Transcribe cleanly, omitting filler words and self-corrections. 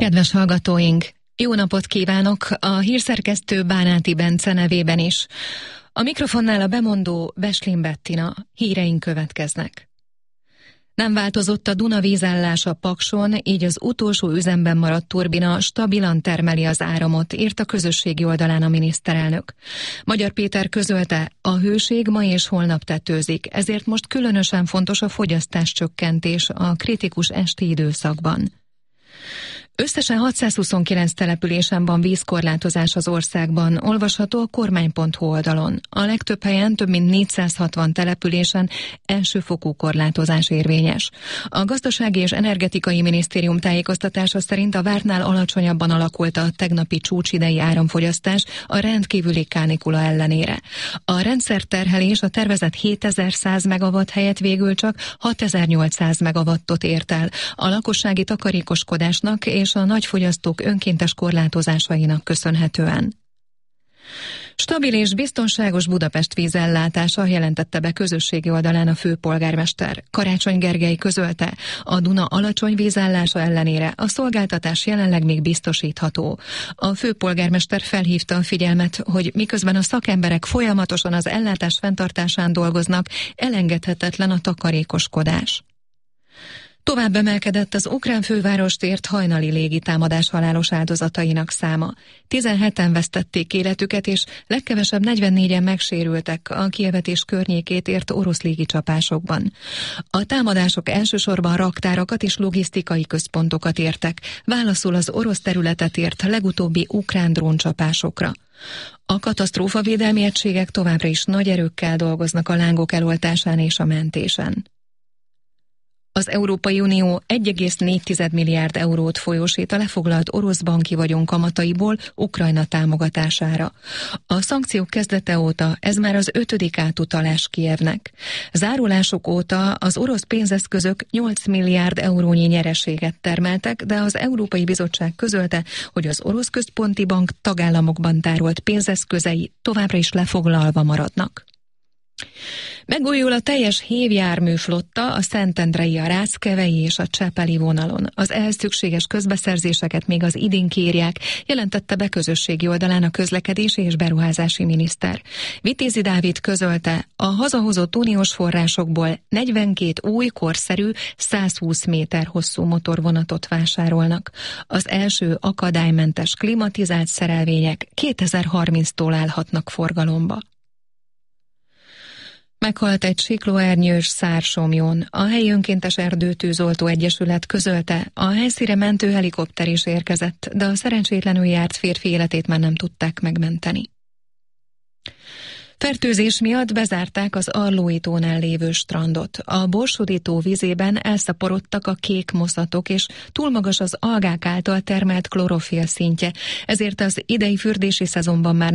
Kedves hallgatóink, jó napot kívánok a hírszerkesztő Bánáti Bence nevében is. A mikrofonnál a bemondó Beslin Bettina, híreink következnek. Nem változott a Duna vízállása Pakson, így az utolsó üzemben maradt turbina stabilan termeli az áramot, írt a közösségi oldalán a miniszterelnök. Magyar Péter közölte, a hőség ma és holnap tetőzik, ezért most különösen fontos a fogyasztáscsökkentés a kritikus esti időszakban. Összesen 629 településen van vízkorlátozás az országban, olvasható a kormány.hu oldalon. A legtöbb helyen, több mint 460 településen elsőfokú korlátozás érvényes. A Gazdasági és Energetikai Minisztérium tájékoztatása szerint a vártnál alacsonyabban alakult a tegnapi csúcsidei áramfogyasztás a rendkívüli kánikula ellenére. A rendszerterhelés a tervezett 7100 megawatt helyett végül csak 6800 megawattot ért el. A lakossági takarékoskodásnak és a nagyfogyasztók önkéntes korlátozásainak köszönhetően. Stabil és biztonságos Budapest vízellátása, jelentette be közösségi oldalán a főpolgármester. Karácsony Gergely közölte, a Duna alacsony vízállása ellenére a szolgáltatás jelenleg még biztosítható. A főpolgármester felhívta a figyelmet, hogy miközben a szakemberek folyamatosan az ellátás fenntartásán dolgoznak, elengedhetetlen a takarékoskodás. Tovább emelkedett az ukrán fővárost ért hajnali légitámadás halálos áldozatainak száma. 17-en vesztették életüket, és legkevesebb 44-en megsérültek a Kijevet és környékét ért orosz légicsapásokban. A támadások elsősorban raktárakat és logisztikai központokat értek, válaszul az orosz területet ért legutóbbi ukrán dróncsapásokra. A katasztrófavédelmi egységek továbbra is nagy erőkkel dolgoznak a lángok eloltásán és a mentésen. Az Európai Unió 1,4 milliárd eurót folyósít a lefoglalt orosz banki vagyon kamataiból Ukrajna támogatására. A szankciók kezdete óta ez már az 5. átutalás Kijevnek. Zárulások óta az orosz pénzeszközök 8 milliárd eurónyi nyereséget termeltek, de az Európai Bizottság közölte, hogy az orosz központi bank tagállamokban tárolt pénzeszközei továbbra is lefoglalva maradnak. Megújul a teljes hévjárműflotta a Szentendrei, a Ráckevei és a Csepeli vonalon. Az ehhez szükséges közbeszerzéseket még az idén kérják, jelentette be közösségi oldalán a közlekedési és beruházási miniszter. Vitézi Dávid közölte, a hazahozott uniós forrásokból 42 új, korszerű, 120 méter hosszú motorvonatot vásárolnak. Az első akadálymentes klimatizált szerelvények 2030-tól állhatnak forgalomba. Meghalt egy siklóernyős Szársomjon. A helyi önkéntes erdőtűzoltó egyesület közölte, a helyszínre mentő helikopter is érkezett, de a szerencsétlenül járt férfi életét már nem tudták megmenteni. Fertőzés miatt bezárták az Arlói tónál lévő strandot. A Borsodi tó vízében elszaporodtak a kék moszatok, és túl magas az algák által termelt klorofil szintje, ezért az idei fürdési szezonban már